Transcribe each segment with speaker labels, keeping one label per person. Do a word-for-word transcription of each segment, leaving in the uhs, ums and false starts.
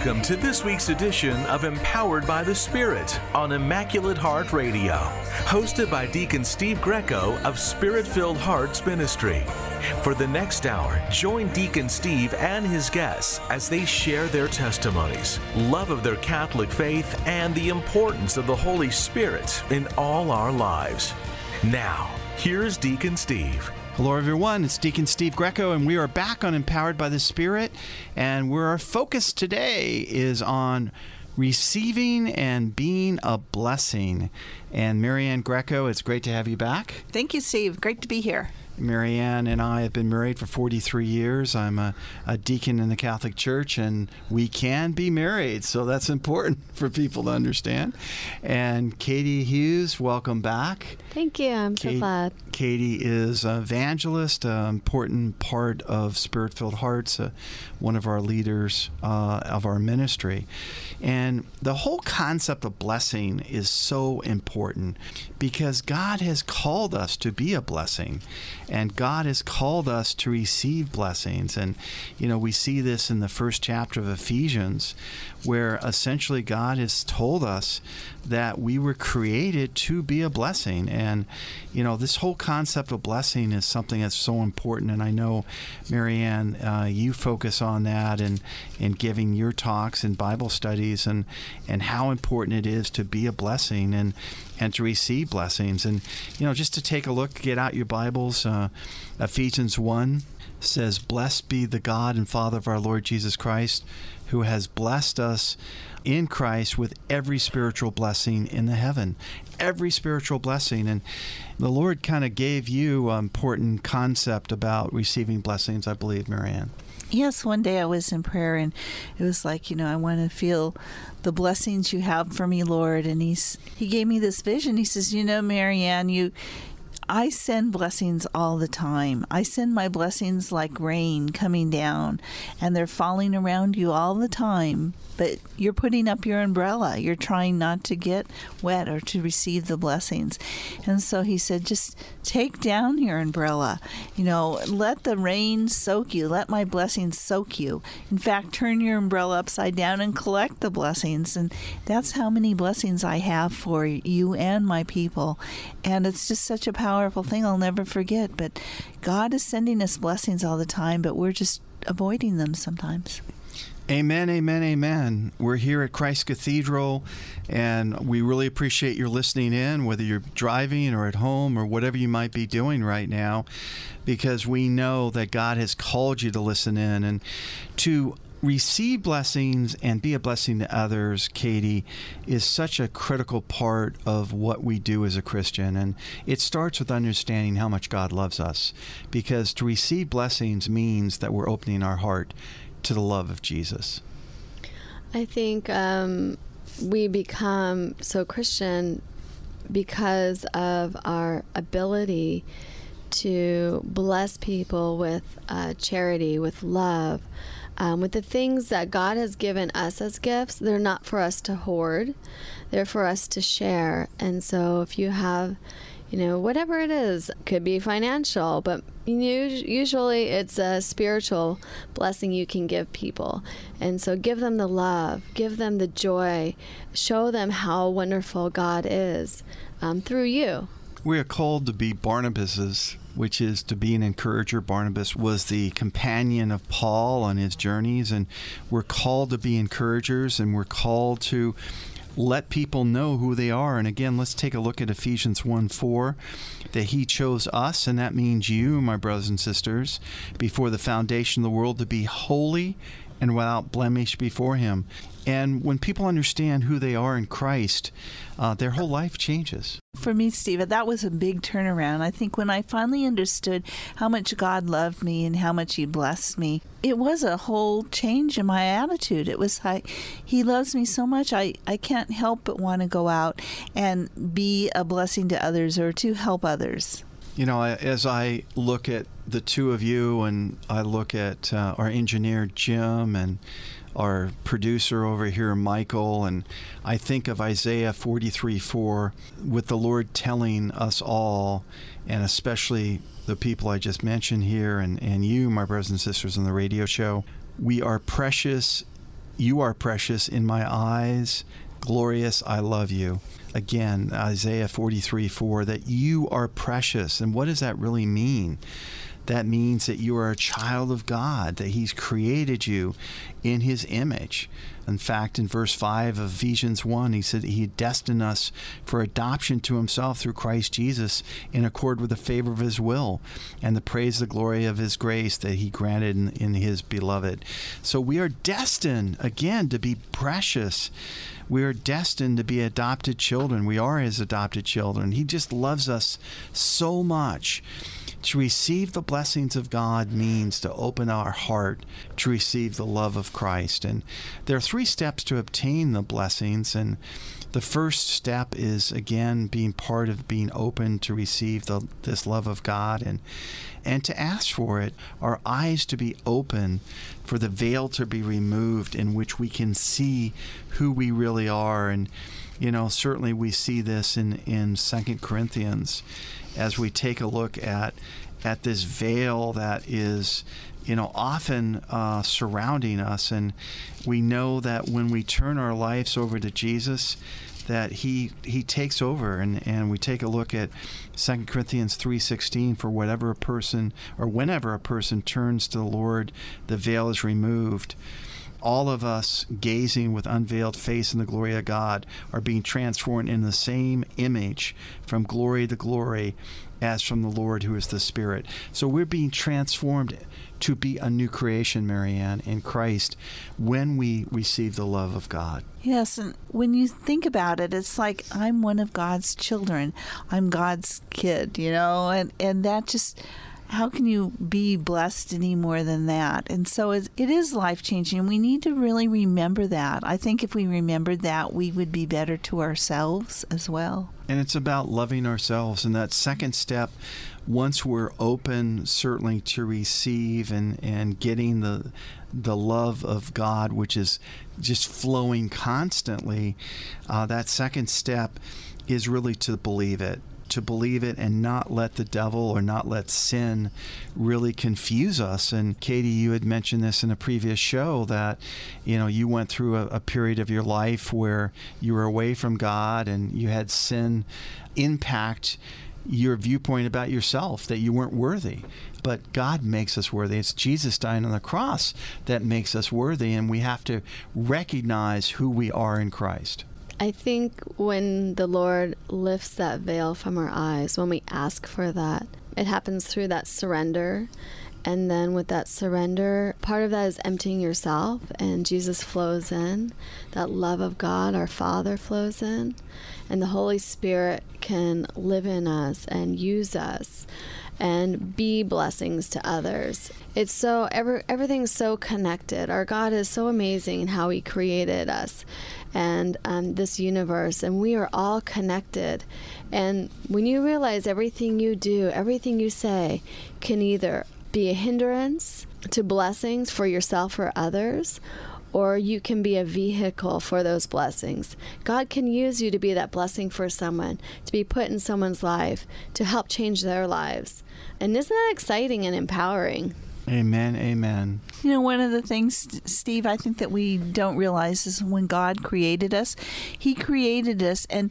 Speaker 1: Welcome to this week's edition of Empowered by the Spirit on Immaculate Heart Radio, hosted by Deacon Steve Greco of Spirit-Filled Hearts Ministry. For the next hour, join Deacon Steve and his guests as they share their testimonies, love of their Catholic faith, and the importance of the Holy Spirit in all our lives. Now, here's Deacon Steve.
Speaker 2: Hello, everyone. It's Deacon Steve Greco, and we are back on Empowered by the Spirit. And where our focus today is on receiving and being a blessing. And Marianne Greco, it's great to have you back.
Speaker 3: Thank you, Steve. Great to be here.
Speaker 2: Marianne and I have been married for forty-three years. I'm a, a deacon in the Catholic Church, and we can be married, so that's important for people to understand. And Katie Hughes, welcome back.
Speaker 4: Thank you. I'm
Speaker 2: Kate,
Speaker 4: so glad.
Speaker 2: Katie is an evangelist, an important part of Spirit-Filled Hearts, uh, one of our leaders uh, of our ministry. And the whole concept of blessing is so important because God has called us to be a blessing. And God has called us to receive blessings. And, you know, we see this in the first chapter of Ephesians, where essentially God has told us that we were created to be a blessing. And, you know, this whole concept of blessing is something that's so important. And I know, Marianne, uh, you focus on that and in giving your talks and Bible studies and, and how important it is to be a blessing and and to receive blessings. And, you know, just to take a look, get out your Bibles. Uh, Ephesians one says, "Blessed be the God and Father of our Lord Jesus Christ, who has blessed us in Christ with every spiritual blessing in the heaven." Every spiritual blessing. And the Lord kind of gave you an important concept about receiving blessings, I believe, Marianne.
Speaker 3: Yes, one day I was in prayer and it was like, you know, I want to feel the blessings you have for me, Lord. And he's he gave me this vision. He says, you know, Marianne, you I send blessings all the time. I send my blessings like rain coming down, and they're falling around you all the time. But you're putting up your umbrella. You're trying not to get wet or to receive the blessings. And so he said, just take down your umbrella. You know, let the rain soak you. Let my blessings soak you. In fact, turn your umbrella upside down and collect the blessings. And that's how many blessings I have for you and my people. And it's just such a powerful thing I'll never forget. But God is sending us blessings all the time, but we're just avoiding them sometimes.
Speaker 2: Amen, amen, amen. We're here at Christ Cathedral, and we really appreciate your listening in, whether you're driving or at home or whatever you might be doing right now, because we know that God has called you to listen in and to receive blessings and be a blessing to others. Katie, is such a critical part of what we do as a Christian. And it starts with understanding how much God loves us, because to receive blessings means that we're opening our heart to the love of Jesus.
Speaker 4: I think um, we become so Christian because of our ability to bless people with uh, charity, with love, um, with the things that God has given us as gifts. They're not for us to hoard. They're for us to share. And so if you have, you know, whatever it is, could be financial, but usually it's a spiritual blessing you can give people. And so give them the love, give them the joy, show them how wonderful God is um, through you.
Speaker 2: We are called to be Barnabases, which is to be an encourager. Barnabas was the companion of Paul on his journeys, and we're called to be encouragers, and we're called to let people know who they are. And again, let's take a look at Ephesians one four, that he chose us, and that means you, my brothers and sisters, before the foundation of the world, to be holy and without blemish before him. And when people understand who they are in Christ, uh, their whole life changes.
Speaker 3: For me, Steve, that was a big turnaround. I think when I finally understood how much God loved me and how much he blessed me, it was a whole change in my attitude. It was like, he loves me so much, I, I can't help but want to go out and be a blessing to others or to help others.
Speaker 2: You know, as I look at the two of you, and I look at uh, our engineer, Jim, and our producer over here, Michael, and I think of Isaiah forty-three four, with the Lord telling us all, and especially the people I just mentioned here, and, and you, my brothers and sisters on the radio show, we are precious You are precious in my eyes. Glorious, I love you. Again, Isaiah forty-three four, that you are precious. And what does that really mean? That means that you are a child of God, that He's created you in His image. In fact, in verse five of Ephesians one, He said He destined us for adoption to Himself through Christ Jesus in accord with the favor of His will and the praise, the glory of His grace that He granted in, in His beloved. So we are destined, again, to be precious. We are destined to be adopted children. We are His adopted children. He just loves us so much. To receive the blessings of God means to open our heart to receive the love of Christ. And there are three steps to obtain the blessings. And the first step is, again, being part of being open to receive the, this love of God and, and to ask for it. Our eyes to be open for the veil to be removed in which we can see who we really are. And, you know, certainly we see this in, in Second Corinthians as we take a look at at this veil that is, you know, often uh, surrounding us. And we know that when we turn our lives over to Jesus, that he he takes over. And, and we take a look at Second Corinthians three sixteen, for whatever a person, or whenever a person turns to the Lord, the veil is removed. All of us, gazing with unveiled face in the glory of God, are being transformed in the same image from glory to glory as from the Lord who is the Spirit. So we're being transformed to be a new creation, Marianne, in Christ when we receive the love of God.
Speaker 3: Yes, and when you think about it, it's like I'm one of God's children. I'm God's kid, you know, and, and that just... how can you be blessed any more than that? And so it is life-changing, and we need to really remember that. I think if we remembered that, we would be better to ourselves as well.
Speaker 2: And it's about loving ourselves. And that second step, once we're open, certainly to receive and, and getting the the love of God, which is just flowing constantly, uh, that second step is really to believe it. To believe it and not let the devil or not let sin really confuse us. And Katie, you had mentioned this in a previous show that, you know, you went through a, a period of your life where you were away from God and you had sin impact your viewpoint about yourself, that you weren't worthy. But God makes us worthy. It's Jesus dying on the cross that makes us worthy, and we have to recognize who we are in Christ.
Speaker 4: I think when the Lord lifts that veil from our eyes, when we ask for that, it happens through that surrender. And then with that surrender, part of that is emptying yourself, and Jesus flows in. That love of God, our Father, flows in, and the Holy Spirit can live in us and use us and be blessings to others. It's so, every, everything's so connected. Our God is so amazing in how He created us and um, this universe, and we are all connected. And when you realize everything you do, everything you say can either be a hindrance to blessings for yourself or others, or you can be a vehicle for those blessings. God can use you to be that blessing for someone, to be put in someone's life, to help change their lives. And isn't that exciting and empowering?
Speaker 2: Amen, amen.
Speaker 3: You know, one of the things, Steve, I think that we don't realize is when God created us, He created us, and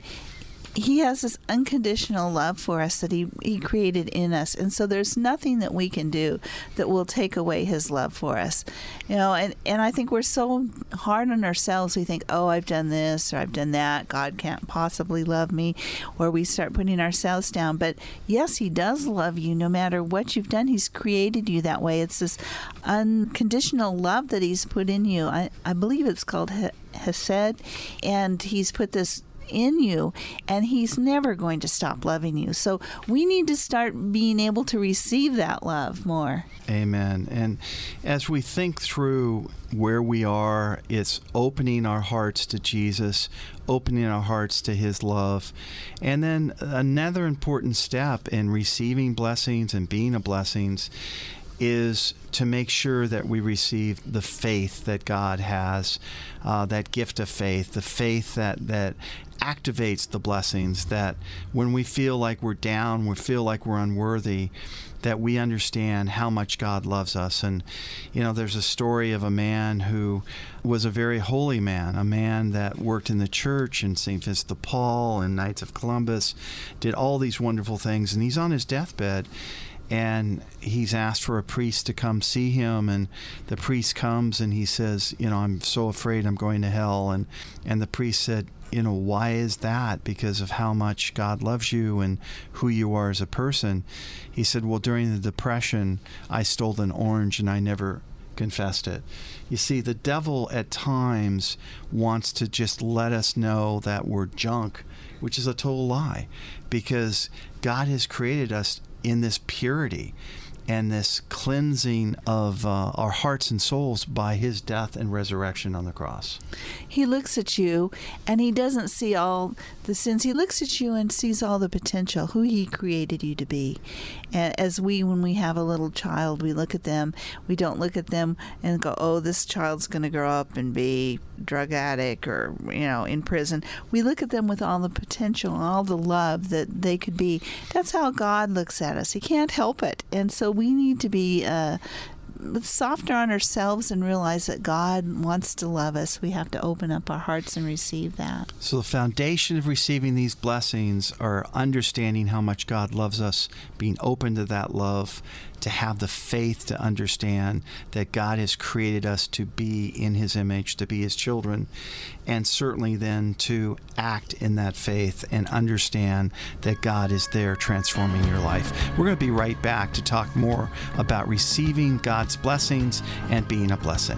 Speaker 3: He has this unconditional love for us that he, he created in us. And so there's nothing that we can do that will take away His love for us. You know, and, and I think we're so hard on ourselves. We think, oh, I've done this or I've done that. God can't possibly love me. Or we start putting ourselves down. But yes, He does love you no matter what you've done. He's created you that way. It's this unconditional love that He's put in you. I, I believe it's called Hesed. And He's put this in you, and He's never going to stop loving you. So we need to start being able to receive that love more.
Speaker 2: Amen. And as we think through where we are, it's opening our hearts to Jesus, opening our hearts to His love. And then another important step in receiving blessings and being a blessing is to make sure that we receive the faith that God has, uh, that gift of faith, the faith that, that activates the blessings, that when we feel like we're down, we feel like we're unworthy, that we understand how much God loves us. And, you know, there's a story of a man who was a very holy man, a man that worked in the church in Saint Vincent de Paul and Knights of Columbus, did all these wonderful things, and he's on his deathbed. And he's asked for a priest to come see him, and the priest comes and he says, you know, I'm so afraid I'm going to hell. And, and the priest said, you know, why is that? Because of how much God loves you and who you are as a person. He said, well, during the Depression, I stole an orange and I never confessed it. You see, the devil at times wants to just let us know that we're junk, which is a total lie, because God has created us in this purity and this cleansing of uh, our hearts and souls by his death and resurrection on the cross.
Speaker 3: He looks at you and he doesn't see all the sins. He looks at you and sees all the potential, who he created you to be. And as we, when we have a little child, we look at them, we don't look at them and go, oh, this child's going to grow up and be drug addict or, you know, in prison. We look at them with all the potential and all the love that they could be. That's how God looks at us. He can't help it. And so we need to be uh, softer on ourselves and realize that God wants to love us. We have to open up our hearts and receive that.
Speaker 2: So the foundation of receiving these blessings are understanding how much God loves us, being open to that love, to have the faith to understand that God has created us to be in his image, to be his children, and certainly then to act in that faith and understand that God is there transforming your life. We're going to be right back to talk more about receiving God's blessings and being a blessing.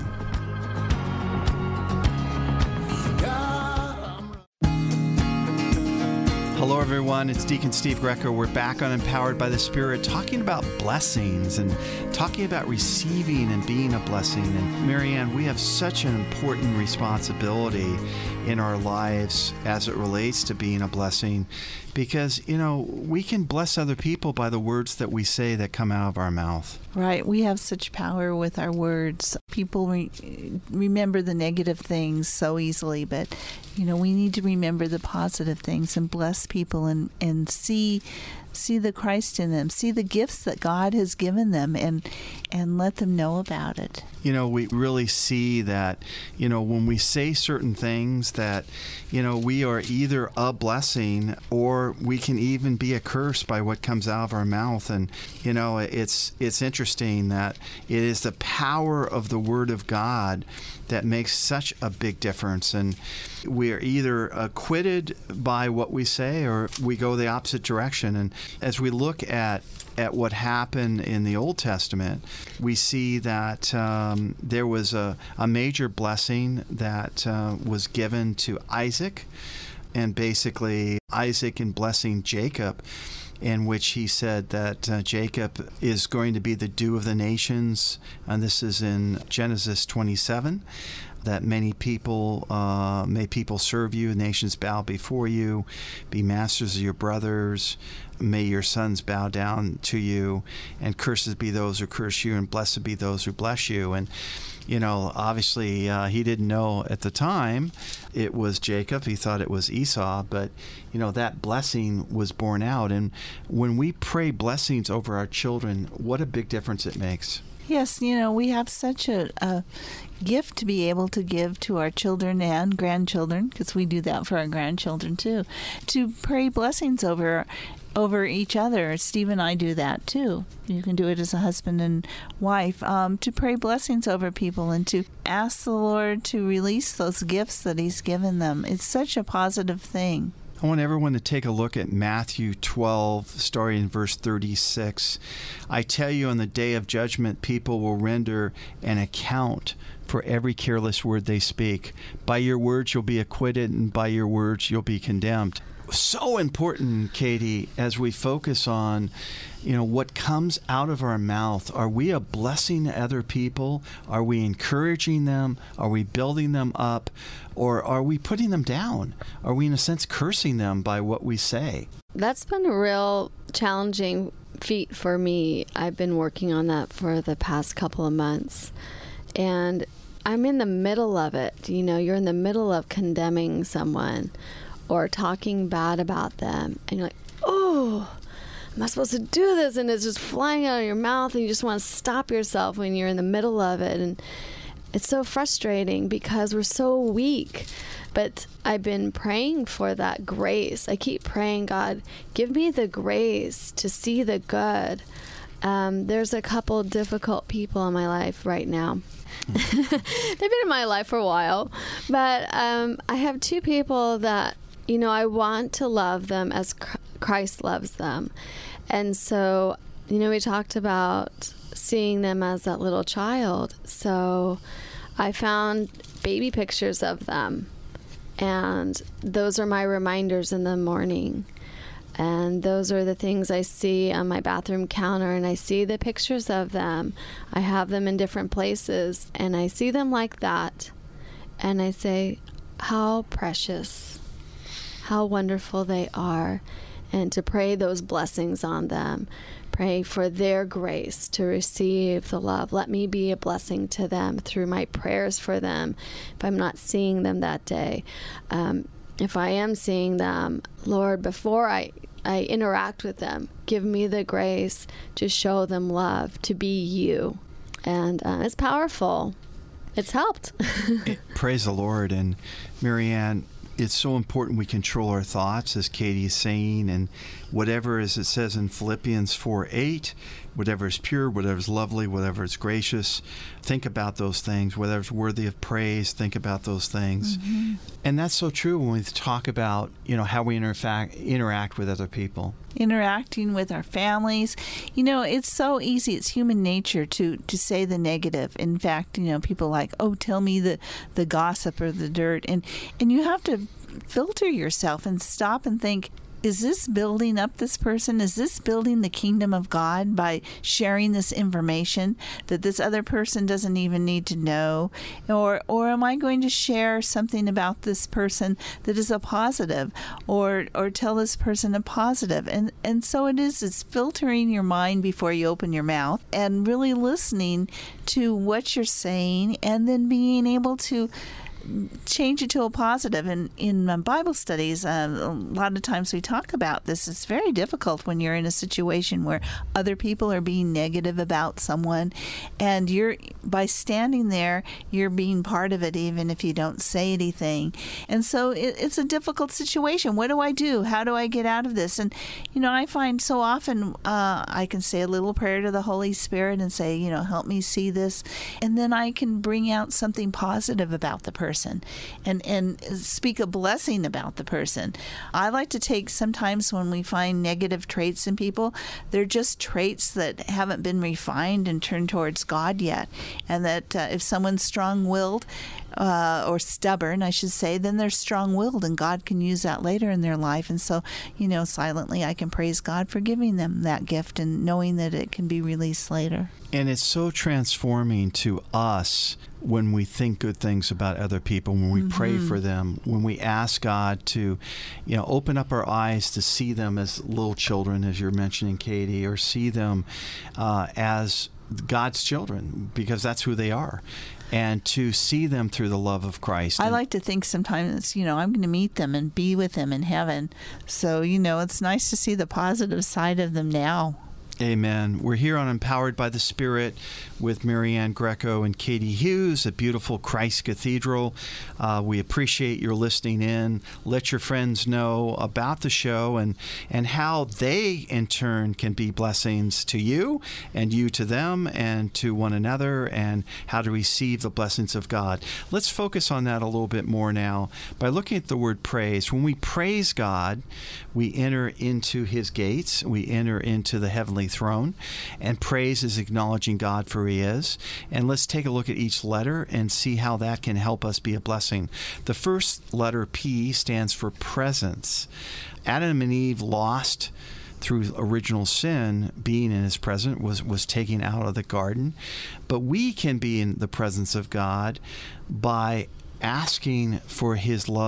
Speaker 2: Hello, everyone. It's Deacon Steve Greco. We're back on Empowered by the Spirit, talking about blessings and talking about receiving and being a blessing. And Marianne, we have such an important responsibility in our lives as it relates to being a blessing, because, you know, we can bless other people by the words that we say that come out of our mouth.
Speaker 3: Right. We have such power with our words. People re- remember the negative things so easily, but, you know, we need to remember the positive things and bless people and, and see see the Christ in them, see the gifts that God has given them, and and let them know about it.
Speaker 2: You know, we really see that, you know, when we say certain things that, you know, we are either a blessing or we can even be a curse by what comes out of our mouth. And, you know, it's it's interesting that it is the power of the Word of God that makes such a big difference. And we are either acquitted by what we say or we go the opposite direction. And as we look at at what happened in the Old Testament, we see that um, there was a, a major blessing that uh, was given to Isaac, and basically Isaac in blessing Jacob, in which he said that uh, Jacob is going to be the dew of the nations, and this is in Genesis twenty-seven. That many people, uh, may people serve you, nations bow before you, be masters of your brothers, may your sons bow down to you, and curses be those who curse you, and blessed be those who bless you. And, you know, obviously uh, he didn't know at the time it was Jacob. He thought it was Esau, but, you know, that blessing was borne out. And when we pray blessings over our children, what a big difference it makes.
Speaker 3: Yes, you know, we have such a, a gift to be able to give to our children and grandchildren, because we do that for our grandchildren too, to pray blessings over over each other. Steve and I do that too. You can do it as a husband and wife, um, to pray blessings over people and to ask the Lord to release those gifts that he's given them. It's such a positive thing.
Speaker 2: I want everyone to take a look at Matthew twelve, starting in verse thirty-six. I tell you, on the day of judgment, people will render an account for every careless word they speak. By your words you'll be acquitted, and by your words you'll be condemned. So important, Katie, as we focus on, you know, what comes out of our mouth. Are we a blessing to other people? Are we encouraging them? Are we building them up? Or are we putting them down? Are we, in a sense, cursing them by what we say?
Speaker 4: That's been real challenging feat for me. I've been working on that for the past couple of months. And I'm in the middle of it. You know, you're in the middle of condemning someone or talking bad about them. And you're like, oh, am I supposed to do this? And it's just flying out of your mouth, and you just want to stop yourself when you're in the middle of it. And it's so frustrating because we're so weak. But I've been praying for that grace. I keep praying, God, give me the grace to see the good. Um, there's a couple difficult people in my life right now. They've been in my life for a while. But um, I have two people that, you know, I want to love them as Christ loves them. And so, you know, we talked about seeing them as that little child. So I found baby pictures of them. And those are my reminders in the morning. And those are the things I see on my bathroom counter, and I see the pictures of them. I have them in different places, and I see them like that. And I say, how precious, how wonderful they are. And to pray those blessings on them. Pray for their grace to receive the love. Let me be a blessing to them through my prayers for them if I'm not seeing them that day. Um, if I am seeing them, Lord, before I, I interact with them, give me the grace to show them love, to be you. And uh, it's powerful. It's helped.
Speaker 2: Praise the Lord. And Marianne, it's so important we control our thoughts, as Katie is saying, and whatever, as it says in Philippians four eight, whatever is pure, whatever is lovely, whatever is gracious, think about those things. Whatever is worthy of praise, think about those things. Mm-hmm. And that's so true when we talk about, you know, how we interact interact with other people.
Speaker 3: Interacting with our families. You know, it's so easy. It's human nature to, to say the negative. In fact, you know, people like, oh, tell me the, the gossip or the dirt. And, and you have to filter yourself and stop and think, is this building up this person? Is this building the kingdom of God by sharing this information that this other person doesn't even need to know? Or or am I going to share something about this person that is a positive, or or tell this person a positive? And and so it is, it's filtering your mind before you open your mouth and really listening to what you're saying, and then being able to change it to a positive. And in um, Bible studies, uh, a lot of times we talk about this. It's very difficult when you're in a situation where other people are being negative about someone, and you're, by standing there, you're being part of it, even if you don't say anything. And so it, it's a difficult situation. What do I do? How do I get out of this? And, you know, I find so often uh, I can say a little prayer to the Holy Spirit and say, you know, help me see this. And then I can bring out something positive about the person. And, and speak a blessing about the person. I like to take, sometimes when we find negative traits in people, they're just traits that haven't been refined and turned towards God yet. And that uh, if someone's strong-willed, uh, or stubborn, I should say, then they're strong-willed, and God can use that later in their life. And so, you know, silently I can praise God for giving them that gift and knowing that it can be released later.
Speaker 2: And it's so transforming to us when we think good things about other people, when we mm-hmm. pray for them, when we ask God to, you know, open up our eyes to see them as little children, as you're mentioning, Katie, or see them uh, as God's children, because that's who they are, and to see them through the love of Christ.
Speaker 3: I like to think sometimes, you know, I'm going to meet them and be with them in heaven. So, you know, it's nice to see the positive side of them now.
Speaker 2: Amen. We're here on Empowered by the Spirit with Marianne Greco and Katie Hughes at beautiful Christ Cathedral. Uh, we appreciate your listening in. Let your friends know about the show and, and how they, in turn, can be blessings to you and you to them and to one another, and how to receive the blessings of God. Let's focus on that a little bit more now by looking at the word praise. When we praise God, we enter into His gates. We enter into the heavenly throne, and praise is acknowledging God for He is. And let's take a look at each letter and see how that can help us be a blessing. The first letter, P, stands for presence. Adam and Eve lost through original sin, being in His presence, was, was taken out of the garden. But we can be in the presence of God by asking for His love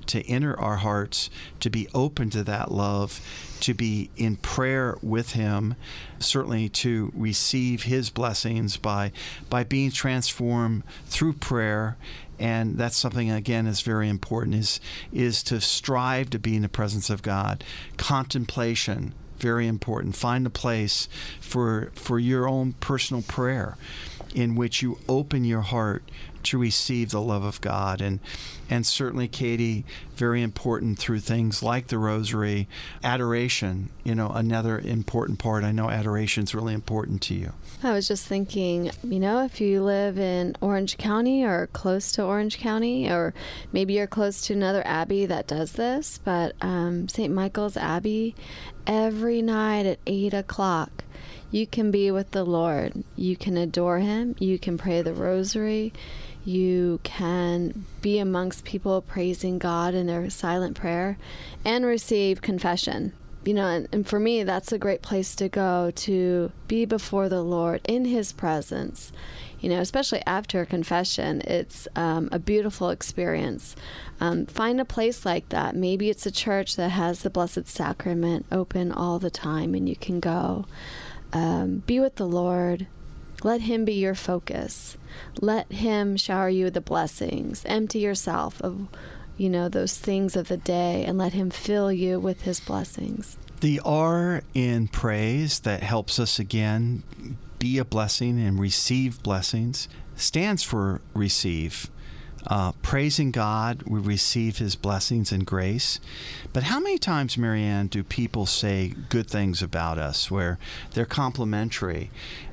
Speaker 2: to enter our hearts, to be open to that love, to be in prayer with him, certainly to receive his blessings by by being transformed through prayer. And that's something, again, is very important, is is to strive to be in the presence of God. Contemplation, very important. Find a place for for your own personal prayer in which you open your heart to receive the love of God. And and certainly, Katie, very important through things like the rosary, adoration, you know, another important part. I know adoration is really important to you.
Speaker 4: I was just thinking, you know, if you live in Orange County or close to Orange County, or maybe you're close to another abbey that does this, but um, Saint Michael's Abbey, every night at eight o'clock, you can be with the Lord. You can adore him. You can pray the rosary. You can be amongst people praising God in their silent prayer and receive confession. You know, and, and for me, that's a great place to go, to be before the Lord in his presence. You know, especially after a confession, it's um, a beautiful experience. Um, find a place like that. Maybe it's a church that has the Blessed Sacrament open all the time and you can go. Um, be with the Lord. Let him be your focus. Let him shower you with the blessings. Empty yourself of, you know, those things of the day, and let him fill you with his blessings.
Speaker 2: The R in praise that helps us, again, be a blessing and receive blessings stands for receive. Uh, praising God, we receive his blessings and grace. But how many times, Marianne, do people say good things about us where they're complimentary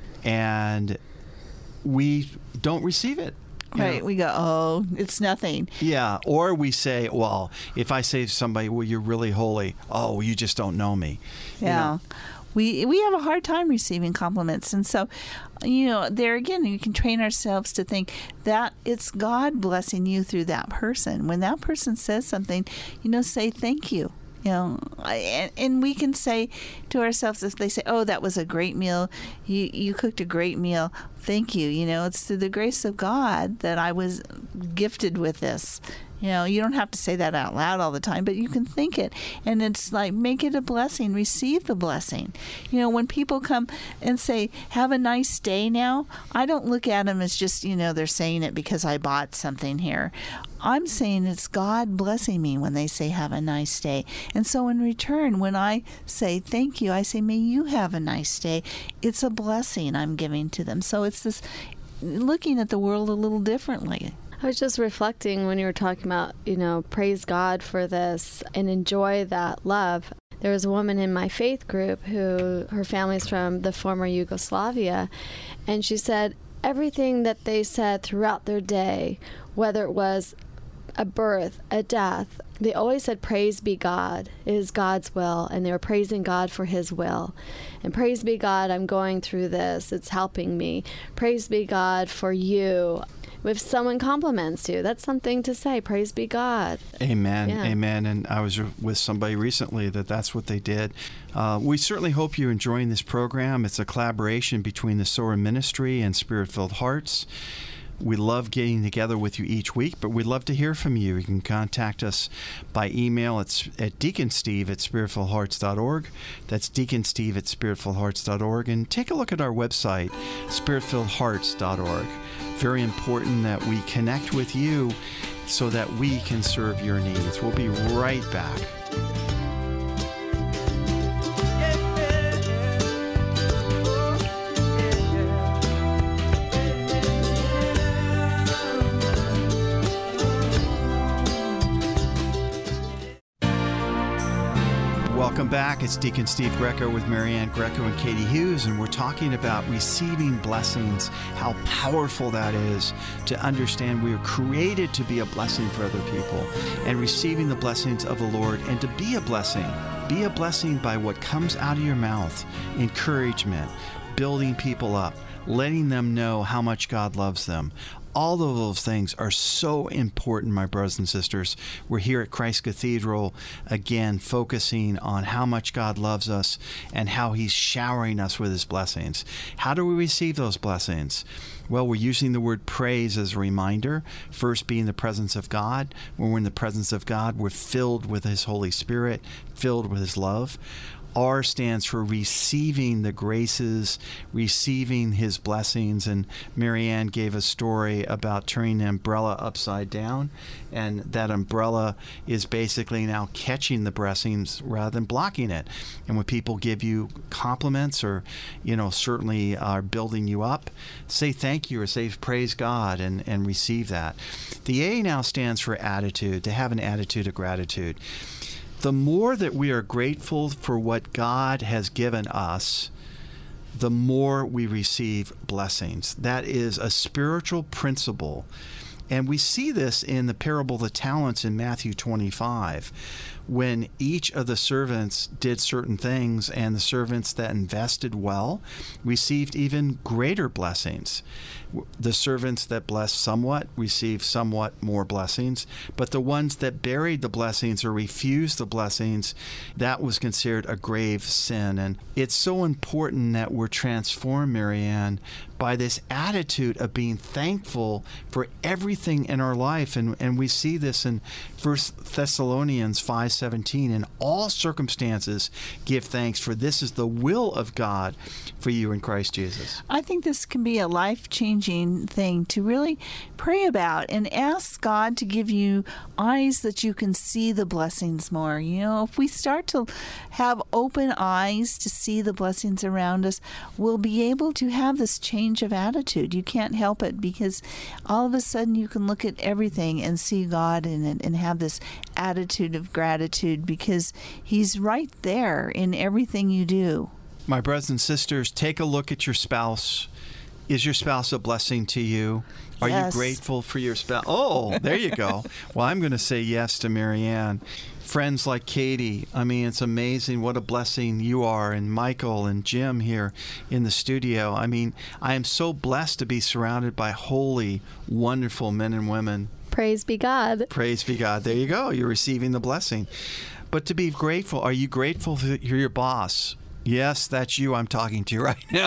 Speaker 2: and we don't receive it?
Speaker 3: Right.
Speaker 2: know?
Speaker 3: We go, oh, it's nothing.
Speaker 2: Yeah. Or we say, well, if I say to somebody, well, you're really holy, oh, you just don't know me.
Speaker 3: Yeah.
Speaker 2: You know?
Speaker 3: We we have a hard time receiving compliments. And so, you know, there again, you can train ourselves to think that it's God blessing you through that person. When that person says something, you know, say thank you. You know, and, and we can say to ourselves, if they say, oh, that was a great meal, you, you cooked a great meal, thank you. You know, it's through the grace of God that I was gifted with this. You know, you don't have to say that out loud all the time, but you can think it. And it's like, make it a blessing. Receive the blessing. You know, when people come and say, have a nice day now, I don't look at them as just, you know, they're saying it because I bought something here. I'm saying it's God blessing me when they say, have a nice day. And so in return, when I say thank you, I say, may you have a nice day. It's a blessing I'm giving to them. So it's this looking at the world a little differently.
Speaker 4: I was just reflecting when you were talking about, you know, praise God for this and enjoy that love. There was a woman in my faith group who, her family's from the former Yugoslavia, and she said everything that they said throughout their day, whether it was a birth, a death, they always said, praise be God. It is God's will. And they were praising God for his will. And praise be God, I'm going through this. It's helping me. Praise be God for you. If someone compliments you, that's something to say. Praise be God.
Speaker 2: Amen.
Speaker 4: Yeah.
Speaker 2: Amen. And I was with somebody recently that that's what they did. Uh, we certainly hope you're enjoying this program. It's a collaboration between the Sower Ministry and Spirit-Filled Hearts. We love getting together with you each week, but we'd love to hear from you. You can contact us by email at, at deaconsteve at spiritfulhearts dot org. That's deaconsteve at spiritfulhearts dot org. And take a look at our website, spiritfilled hearts dot org. Very important that we connect with you so that we can serve your needs. We'll be right back. Welcome back. It's Deacon Steve Greco with Marianne Greco and Katie Hughes, and we're talking about receiving blessings, how powerful that is to understand we are created to be a blessing for other people, and receiving the blessings of the Lord, and to be a blessing. Be a blessing by what comes out of your mouth, encouragement, building people up, letting them know how much God loves them. All of those things are so important, my brothers and sisters. We're here at Christ Cathedral, again, focusing on how much God loves us and how he's showering us with his blessings. How do we receive those blessings? Well, we're using the word praise as a reminder, first being the presence of God. When we're in the presence of God, we're filled with his Holy Spirit, filled with his love. R stands for receiving the graces, receiving his blessings. And Marianne gave a story about turning an umbrella upside down, and that umbrella is basically now catching the blessings rather than blocking it. And when people give you compliments or, you know, certainly are building you up, say thank you or say praise God and, and receive that. The A now stands for attitude, to have an attitude of gratitude. The more that we are grateful for what God has given us, the more we receive blessings. That is a spiritual principle. And we see this in the parable of the talents in Matthew twenty-five, when each of the servants did certain things, and the servants that invested well received even greater blessings. The servants that blessed somewhat received somewhat more blessings, but the ones that buried the blessings or refused the blessings, that was considered a grave sin. And it's so important that we're transformed, Marianne, by this attitude of being thankful for everything in our life. And, and we see this in First Thessalonians five seventeen. In all circumstances, give thanks, for this is the will of God for you in Christ Jesus.
Speaker 3: I think this can be a life-changing thing to really pray about and ask God to give you eyes that you can see the blessings more. You know, if we start to have open eyes to see the blessings around us, we'll be able to have this change of attitude. You can't help it, because all of a sudden you can look at everything and see God in it and have this attitude of gratitude, because he's right there in everything you do.
Speaker 2: My brothers and sisters, take a look at your spouse. Is your spouse a blessing to you? Are
Speaker 3: Yes.
Speaker 2: you grateful for your spouse? Oh, there you go. Well, I'm going to say yes to Marianne. Friends like Katie, I mean, it's amazing what a blessing you are, and Michael and Jim here in the studio. I mean, I am so blessed to be surrounded by holy, wonderful men and women.
Speaker 4: Praise be God.
Speaker 2: Praise be God. There you go. You're receiving the blessing. But to be grateful, are you grateful for your boss? Yes, that's you I'm talking to right now.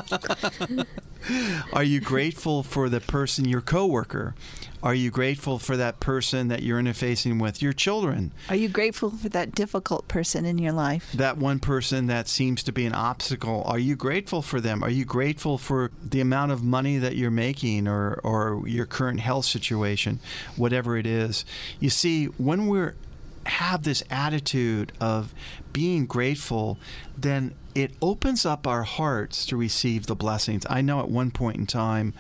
Speaker 2: Are you grateful for the person, your coworker? Are you grateful for that person that you're interfacing with, your children?
Speaker 3: Are you grateful for that difficult person in your life?
Speaker 2: That one person that seems to be an obstacle, are you grateful for them? Are you grateful for the amount of money that you're making, or, or your current health situation, whatever it is? You see, when we have this attitude of being grateful, then it opens up our hearts to receive the blessings. I know at one point in time,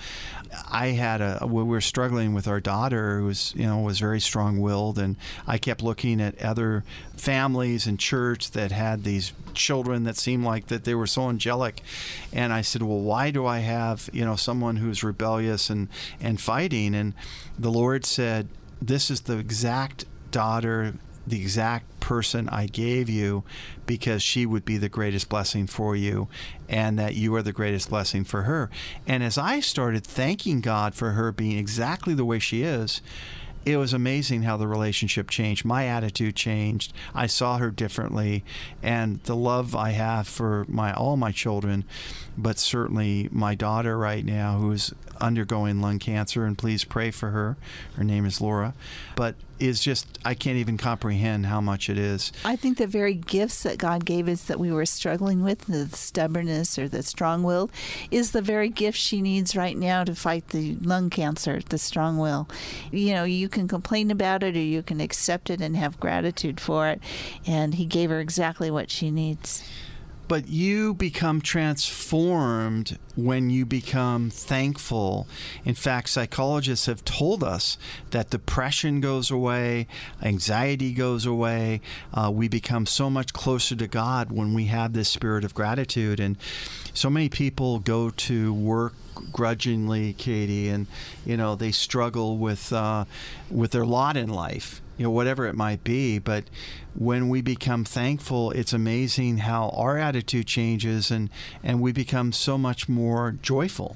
Speaker 2: I had a, we were struggling with our daughter who was, you know, was very strong-willed, and I kept looking at other families in church that had these children that seemed like that they were so angelic, and I said, well, why do I have, you know, someone who's rebellious and, and fighting? And the Lord said, this is the exact daughter, the exact person I gave you, because she would be the greatest blessing for you, and that you are the greatest blessing for her. And as I started thanking God for her being exactly the way she is, it was amazing how the relationship changed. My attitude changed. I saw her differently, and the love I have for my all my children, but certainly my daughter right now, who is undergoing lung cancer, and please pray for her. Her name is Laura. But is just, I can't even comprehend how much it is.
Speaker 3: I think the very gifts that God gave us that we were struggling with, the stubbornness or the strong will, is the very gift she needs right now to fight the lung cancer, the strong will. You know, you can complain about it, or you can accept it and have gratitude for it. And he gave her exactly what she needs.
Speaker 2: But you become transformed when you become thankful. In fact, psychologists have told us that depression goes away, anxiety goes away. Uh, we become so much closer to God when we have this spirit of gratitude. And so many people go to work grudgingly, Katie, and you know they struggle with uh, with their lot in life, you know, whatever it might be. But when we become thankful, it's amazing how our attitude changes, and and we become so much more joyful.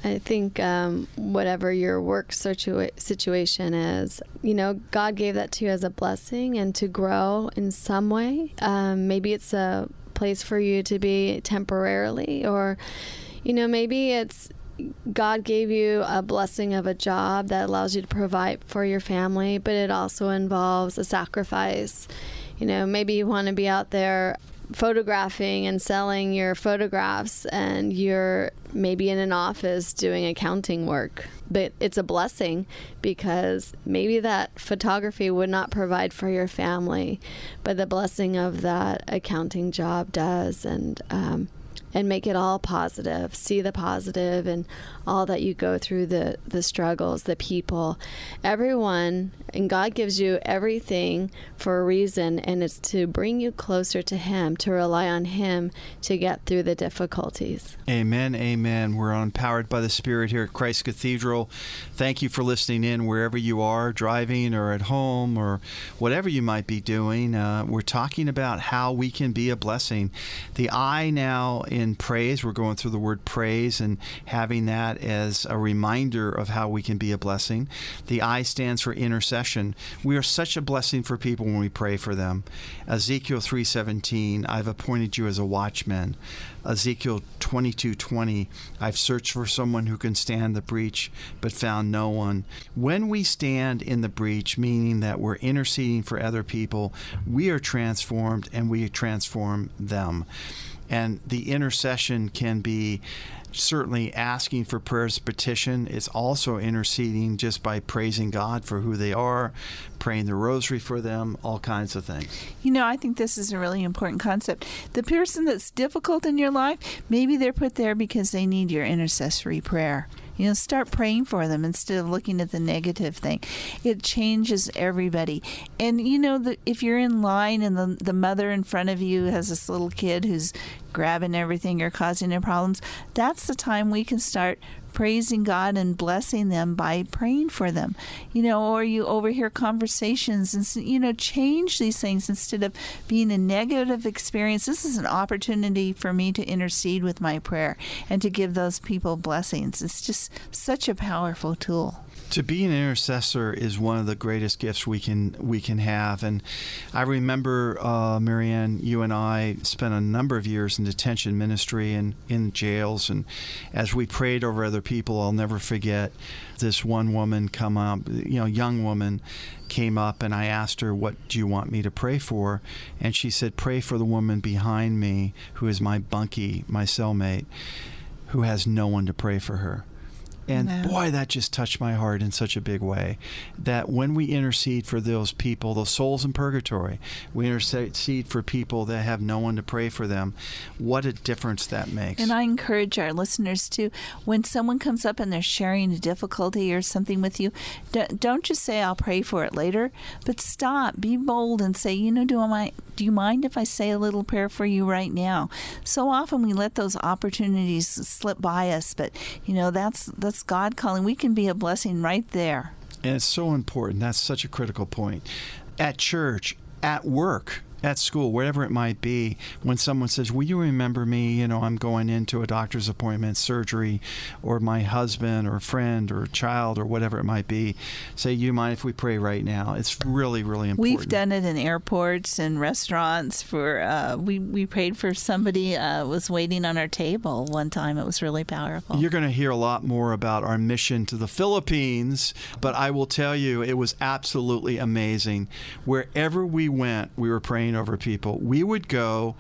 Speaker 4: I think um, whatever your work situa- situation is, you know, God gave that to you as a blessing and to grow in some way. Um, maybe it's a place for you to be temporarily, or, you know, maybe it's God gave you a blessing of a job that allows you to provide for your family, but it also involves a sacrifice. You know, maybe you want to be out there photographing and selling your photographs, and you're maybe in an office doing accounting work. But it's a blessing because maybe that photography would not provide for your family, but the blessing of that accounting job does. And um, and make it all positive. See the positive and all that you go through, the, the struggles, the people, everyone. And God gives you everything for a reason, and it's to bring you closer to Him, to rely on Him to get through the difficulties.
Speaker 2: Amen, amen. We're empowered by the Spirit here at Christ Cathedral. Thank you for listening in wherever you are, driving or at home or whatever you might be doing. Uh, we're talking about how we can be a blessing. The I now in praise, we're going through the word praise and having that as a reminder of how we can be a blessing. The I stands for intercession. We are such a blessing for people when we pray for them. Ezekiel three seventeen, I've appointed you as a watchman. Ezekiel twenty-two twenty, I've searched for someone who can stand the breach, but found no one. When we stand in the breach, meaning that we're interceding for other people, we are transformed and we transform them. And the intercession can be certainly asking for prayers, petition. It's also interceding just by praising God for who they are, praying the rosary for them, all kinds of things.
Speaker 3: You know, I think this is a really important concept. The person that's difficult in your life, maybe they're put there because they need your intercessory prayer. You know, start praying for them instead of looking at the negative thing. It changes everybody. And, you know, the, if you're in line and the, the mother in front of you has this little kid who's grabbing everything or causing them problems, that's the time we can start praising God and blessing them by praying for them. You know, or you overhear conversations and, you know, change these things instead of being a negative experience. This is an opportunity for me to intercede with my prayer and to give those people blessings. It's just such a powerful tool.
Speaker 2: To be an intercessor is one of the greatest gifts we can we can have. And I remember, uh, Marianne, you and I spent a number of years in detention ministry and in jails. And as we prayed over other people, I'll never forget this one woman come up, you know, young woman came up, and I asked her, what do you want me to pray for? And she said, pray for the woman behind me who is my bunkie, my cellmate, who has no one to pray for her. And
Speaker 3: no.
Speaker 2: boy, that just touched my heart in such a big way, that when we intercede for those people, those souls in purgatory, we intercede for people that have no one to pray for them, what a difference that makes.
Speaker 3: And I encourage our listeners to, when someone comes up and they're sharing a difficulty or something with you, don't just say, I'll pray for it later, but stop, be bold and say, you know, do I, do you mind if I say a little prayer for you right now? So often we let those opportunities slip by us, but, you know, that's that's God calling. We can be a blessing right there.
Speaker 2: And it's so important. That's such a critical point. At church, at work, at school, wherever it might be, when someone says, will you remember me? You know, I'm going into a doctor's appointment, surgery, or my husband or friend or child or whatever it might be. Say, you mind if we pray right now? It's really, really important.
Speaker 3: We've done it in airports and restaurants. For uh, we, we prayed for somebody uh, was waiting on our table one time. It was really powerful.
Speaker 2: You're going to hear a lot more about our mission to the Philippines, but I will tell you, it was absolutely amazing. Wherever we went, we were praying over people. We would go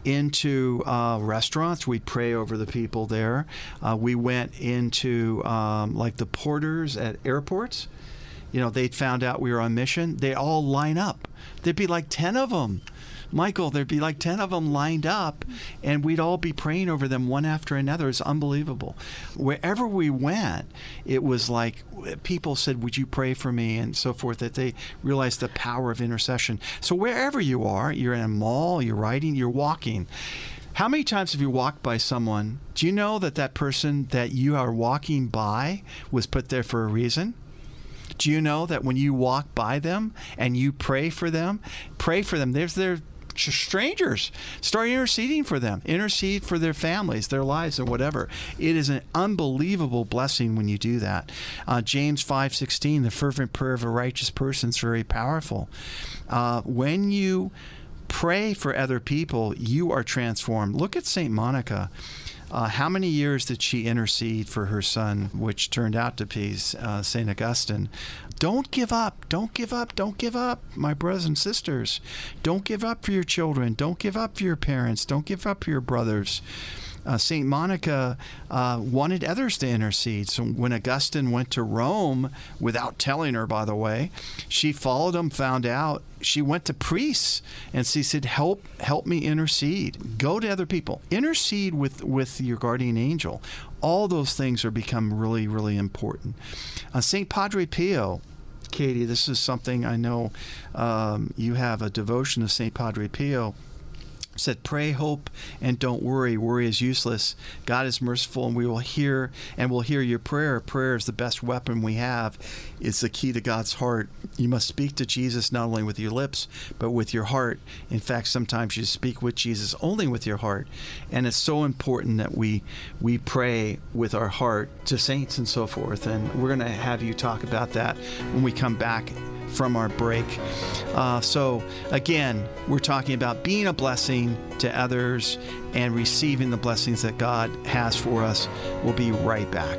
Speaker 2: into uh, restaurants. We'd pray over the people there. Uh, we went into um, like the porters at airports. You know, they'd found out we were on mission. They'd all line up. There'd be like ten of them. Michael, there'd be like ten of them lined up, and we'd all be praying over them one after another. It's unbelievable. Wherever we went, it was like people said, would you pray for me, and so forth, that they realized the power of intercession. So wherever you are, you're in a mall, you're riding, you're walking. How many times have you walked by someone? Do you know that that person that you are walking by was put there for a reason? Do you know that when you walk by them and you pray for them, pray for them, there's their strangers. Start interceding for them. Intercede for their families, their lives, and whatever. It is an unbelievable blessing when you do that. Uh, James five sixteen, the fervent prayer of a righteous person is very powerful. Uh, when you pray for other people, you are transformed. Look at Saint Monica. Uh, how many years did she intercede for her son, which turned out to be uh, Saint Augustine? Don't give up. Don't give up. Don't give up, my brothers and sisters. Don't give up for your children. Don't give up for your parents. Don't give up for your brothers. Uh, Saint Monica uh, wanted others to intercede. So when Augustine went to Rome, without telling her, by the way, she followed him, found out. She went to priests and she said, help help me intercede. Go to other people. Intercede with, with your guardian angel. All those things are become really, really important. Uh, Saint Padre Pio, Katie, this is something I know um, you have a devotion to Saint Padre Pio. Said, pray, hope, and don't worry. Worry is useless. God is merciful, and we will hear, and we'll hear your prayer. Prayer is the best weapon we have. It's the key to God's heart. You must speak to Jesus not only with your lips, but with your heart. In fact, sometimes you speak with Jesus only with your heart. And it's so important that we we pray with our heart to saints and so forth. And we're going to have you talk about that when we come back from our break. Uh, so again, we're talking about being a blessing to others and receiving the blessings that God has for us. We'll be right back.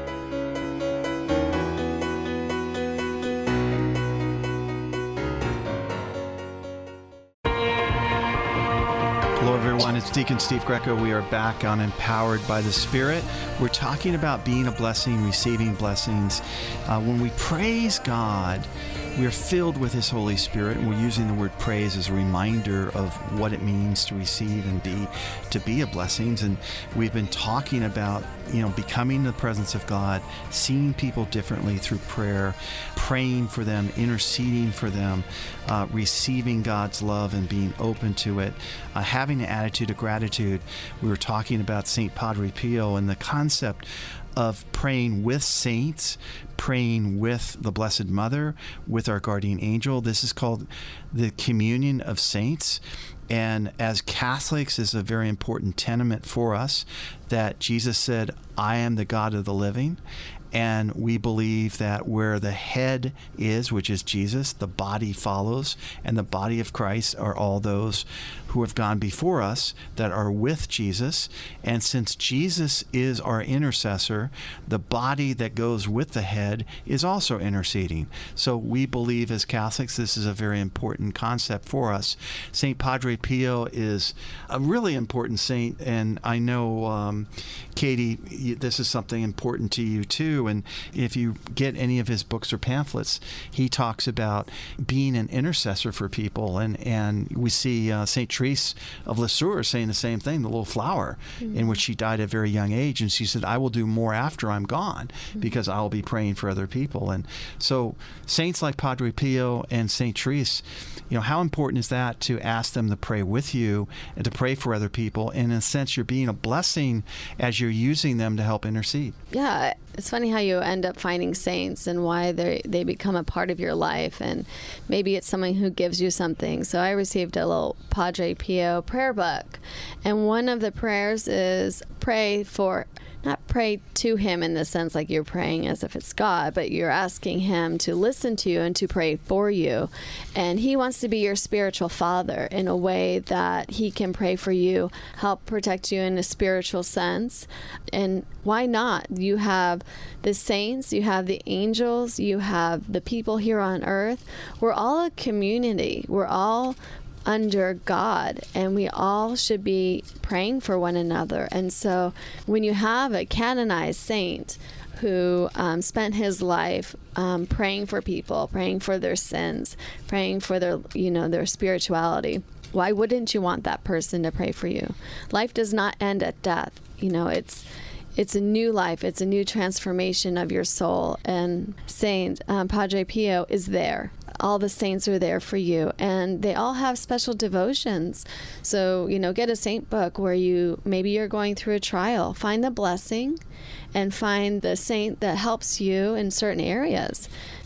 Speaker 2: Hello, everyone. It's Deacon Steve Greco. We are back on Empowered by the Spirit. We're talking about being a blessing, receiving blessings. Uh, when we praise God, we are filled with His Holy Spirit, and we're using the word praise as a reminder of what it means to receive and be to be a blessings. And we've been talking about, you know, becoming the presence of God, seeing people differently through prayer, praying for them, interceding for them, uh, receiving God's love and being open to it, uh, having an attitude of gratitude. We were talking about Saint Padre Pio and the concept of praying with saints, praying with the Blessed Mother, with our guardian angel. This is called the communion of saints. And as Catholics, is a very important tenement for us that Jesus said, I am the God of the living. And we believe that where the head is, which is Jesus, the body follows, and the body of Christ are all those who have gone before us that are with Jesus. And since Jesus is our intercessor, the body that goes with the head is also interceding. So we believe as Catholics this is a very important concept for us. Saint Padre Pio is a really important saint, and I know, um, Katie, this is something important to you too. And if you get any of his books or pamphlets, he talks about being an intercessor for people. And, and we see uh, Saint Therese of Lisieux saying the same thing, the little flower, mm-hmm. in which she died at a very young age. And she said, I will do more after I'm gone mm-hmm. because I'll be praying for other people. And so saints like Padre Pio and Saint Therese, you know, how important is that to ask them to pray with you and to pray for other people? And in a sense, you're being a blessing as you're using them to help intercede.
Speaker 4: Yeah, it's funny how you end up finding saints and why they they become a part of your life. And maybe it's someone who gives you something. So I received a little Padre Pio prayer book. And one of the prayers is pray for, not pray to him in the sense like you're praying as if it's God, but you're asking him to listen to you and to pray for you. And he wants to be your spiritual father in a way that he can pray for you, help protect you in a spiritual sense. And why not? You have the saints, you have the angels, you have the people here on earth. We're all a community. We're all under God, and we all should be praying for one another. And so when you have a canonized saint who um, spent his life um, praying for people, praying for their sins, praying for their, you know, their spirituality, why wouldn't you want that person to pray for you? Life does not end at death. You know, it's It's a new life. It's a new transformation of your soul. And Saint um, Padre Pio is there. All the saints are there for you. And they all have special devotions. So, you know, get a saint book where you, maybe you're going through a trial. Find the blessing and find the saint that helps you in certain areas.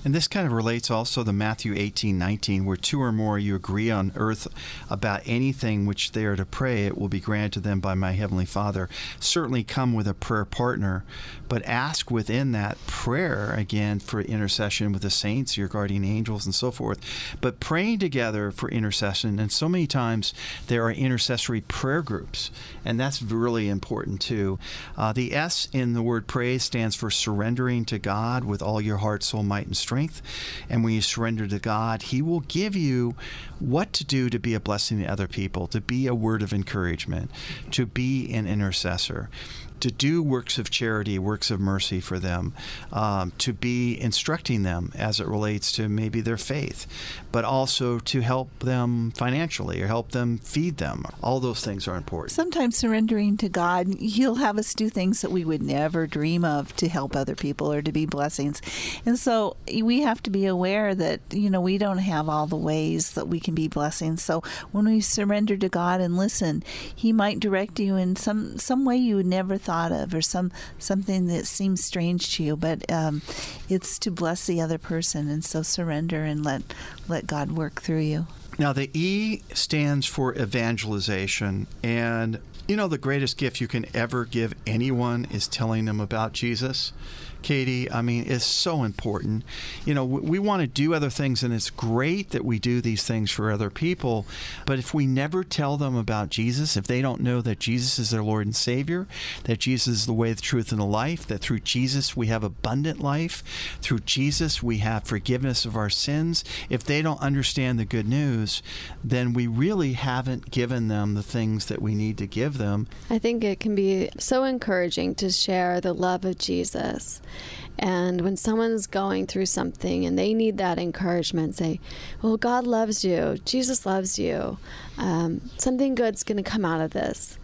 Speaker 2: And this kind of relates also to Matthew eighteen nineteen, where two or more you agree on earth about anything which they are to pray, it will be granted to them by my heavenly Father. Certainly come with a prayer partner, but ask within that prayer, again, for intercession with the saints, your guardian angels, and so forth. But praying together for intercession, and so many times there are intercessory prayer groups, and that's really important too. Uh, the S in the word praise stands for surrendering to God with all your heart, soul, might, and strength. And when you surrender to God, He will give you what to do to be a blessing to other people, to be a word of encouragement, to be an intercessor, to do works of charity, works of mercy for them, um, to be instructing them as it relates to maybe their faith, but also to help them financially or help them feed them. All those things are important.
Speaker 3: Sometimes surrendering to God, He'll have us do things that we would never dream of to help other people or to be blessings. And so we have to be aware that, you know, we don't have all the ways that we can be blessings. So when we surrender to God and listen, He might direct you in some, some way you would never thought of, or some something that seems strange to you, but um, it's to bless the other person. And so surrender and let let God work through you.
Speaker 2: Now, the E stands for evangelization. And, you know, the greatest gift you can ever give anyone is telling them about Jesus. Katie, I mean, it's so important. You know, we, we want to do other things, and it's great that we do these things for other people. But if we never tell them about Jesus, if they don't know that Jesus is their Lord and Savior, that Jesus is the way, the truth, and the life, that through Jesus we have abundant life, through Jesus we have forgiveness of our sins, if they don't understand the good news, then we really haven't given them the things that we need to give them.
Speaker 4: I think it can be so encouraging to share the love of Jesus. And when someone's going through something and they need that encouragement, say, well, God loves you. Jesus loves you. Um, something good's going to come out of this.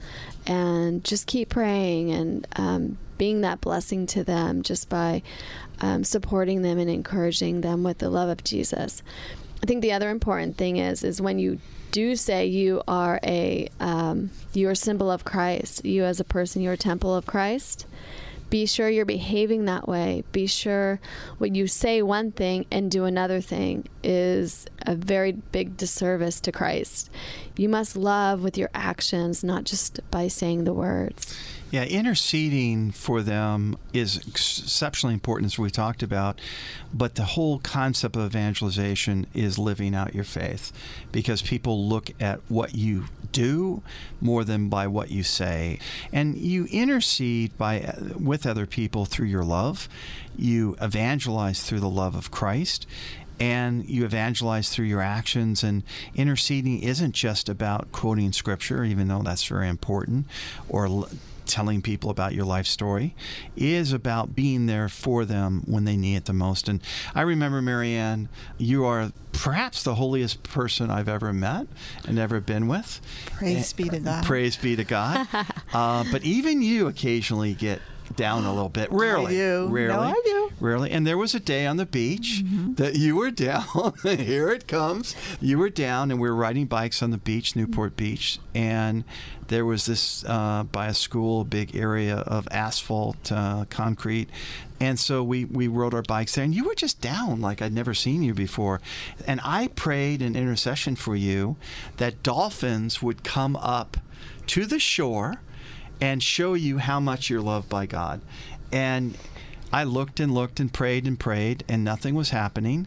Speaker 4: And just keep praying and um, being that blessing to them just by um, supporting them and encouraging them with the love of Jesus. I think the other important thing is, is when you do say you are a, um, you're a symbol of Christ, you as a person, you're a temple of Christ, be sure you're behaving that way. Be sure when you say one thing and do another thing is a very big disservice to Christ. You must love with your actions, not just by saying the words.
Speaker 2: Yeah, interceding for them is exceptionally important, as we talked about, but the whole concept of evangelization is living out your faith, because people look at what you do more than by what you say. And you intercede by with other people through your love. You evangelize through the love of Christ. And you evangelize through your actions. And interceding isn't just about quoting Scripture, even though that's very important, or l- telling people about your life story. It is about being there for them when they need it the most. And I remember, Marianne, you are perhaps the holiest person I've ever met and ever been with.
Speaker 3: Praise be to God.
Speaker 2: Praise be to God. uh, but even you occasionally get down a little bit. Rarely.
Speaker 3: I do.
Speaker 2: Rarely.
Speaker 3: No, I do.
Speaker 2: Rarely. And there was a day on the beach
Speaker 3: mm-hmm.
Speaker 2: that you were down. Here it comes. You were down, and we were riding bikes on the beach, Newport Beach, and there was this, uh, by a school, big area of asphalt, uh, concrete. And so we, we rode our bikes there, and you were just down like I'd never seen you before. And I prayed an intercession for you that dolphins would come up to the shore and show you how much you're loved by God. And I looked and looked and prayed and prayed, and nothing was happening.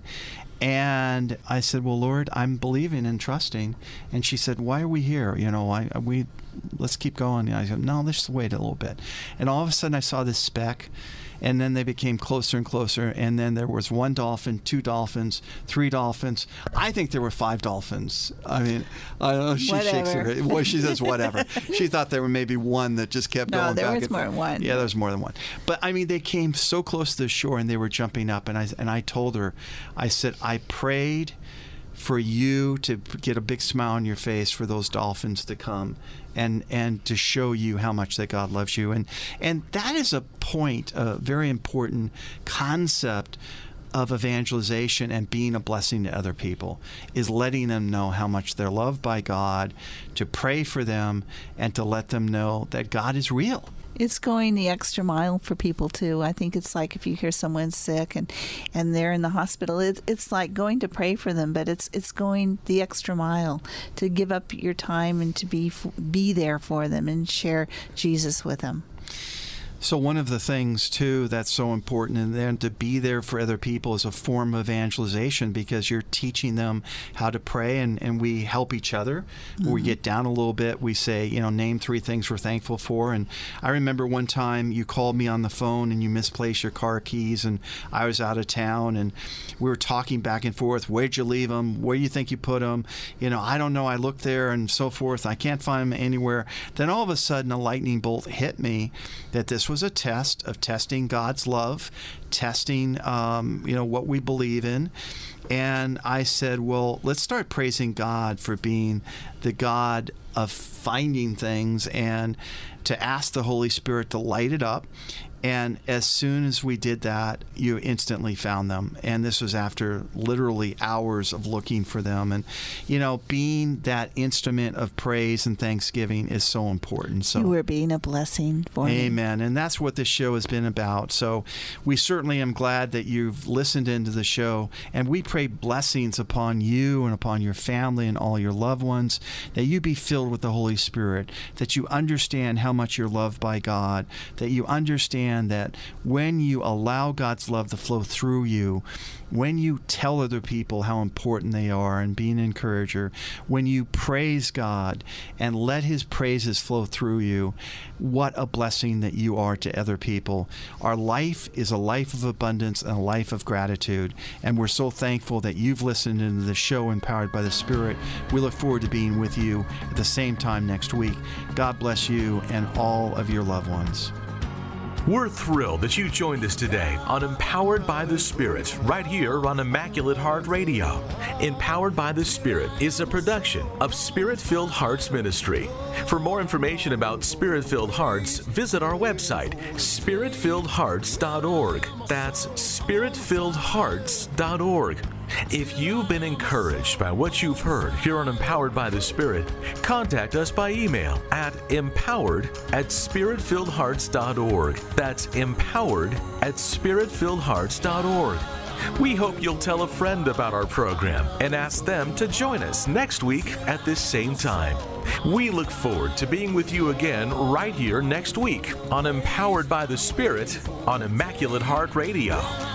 Speaker 2: And I said, well, Lord, I'm believing and trusting. And she said, why are we here? You know, I, we let's keep going. And I said, no, let's wait a little bit. And all of a sudden I saw this speck. And then they became closer and closer. And then there was one dolphin, two dolphins, three dolphins. I think there were five dolphins. I mean, I don't know. She
Speaker 3: whatever.
Speaker 2: shakes her head. Well, she says whatever. She thought there were maybe one that just kept
Speaker 3: no,
Speaker 2: going
Speaker 3: there
Speaker 2: back
Speaker 3: was
Speaker 2: and
Speaker 3: more
Speaker 2: forth.
Speaker 3: than one.
Speaker 2: Yeah, there was more than one. But I mean, they came so close to the shore, and they were jumping up. And I and I told her, I said, I prayed for you to get a big smile on your face for those dolphins to come and and to show you how much that God loves you. And and that is a point, a very important concept of evangelization and being a blessing to other people is letting them know how much they're loved by God, to pray for them, and to let them know that God is real.
Speaker 3: It's going the extra mile for people too. I think it's like if you hear someone's sick and, and they're in the hospital, it's it's like going to pray for them, but it's it's going the extra mile to give up your time and to be be there for them and share Jesus with them.
Speaker 2: So one of the things, too, that's so important, and then to be there for other people is a form of evangelization, because you're teaching them how to pray, and, and we help each other. Mm-hmm. When we get down a little bit, we say, you know, name three things we're thankful for. And I remember one time you called me on the phone and you misplaced your car keys, and I was out of town, and we were talking back and forth. Where'd you leave them? Where do you think you put them? You know, I don't know. I looked there and so forth. I can't find them anywhere. Then all of a sudden a lightning bolt hit me that this was a test of testing God's love, testing, um, you know, what we believe in. And I said, well, let's start praising God for being the God of finding things, and to ask the Holy Spirit to light it up. And as soon as we did that, you instantly found them. And this was after literally hours of looking for them. And, you know, being that instrument of praise and thanksgiving is so important. So
Speaker 3: you were being a blessing for me.
Speaker 2: Amen. And that's what this show has been about. So we certainly am glad that you've listened into the show. And we pray blessings upon you and upon your family and all your loved ones, that you be filled with the Holy Spirit, that you understand how much you're loved by God, that you understand that when you allow God's love to flow through you, when you tell other people how important they are and be an encourager, when you praise God and let His praises flow through you, what a blessing that you are to other people. Our life is a life of abundance and a life of gratitude, and we're so thankful that you've listened into the show Empowered by the Spirit. We look forward to being with you at the same time next week. God bless you and all of your loved ones.
Speaker 1: We're thrilled that you joined us today on Empowered by the Spirit, right here on Immaculate Heart Radio. Empowered by the Spirit is a production of Spirit-Filled Hearts Ministry. For more information about Spirit-Filled Hearts, visit our website, spirit filled hearts dot org. That's spirit filled hearts dot org. If you've been encouraged by what you've heard here on Empowered by the Spirit, contact us by email at empowered at spirit filled hearts dot org. That's empowered at spirit filled hearts dot org. We hope you'll tell a friend about our program and ask them to join us next week at this same time. We look forward to being with you again right here next week on Empowered by the Spirit on Immaculate Heart Radio.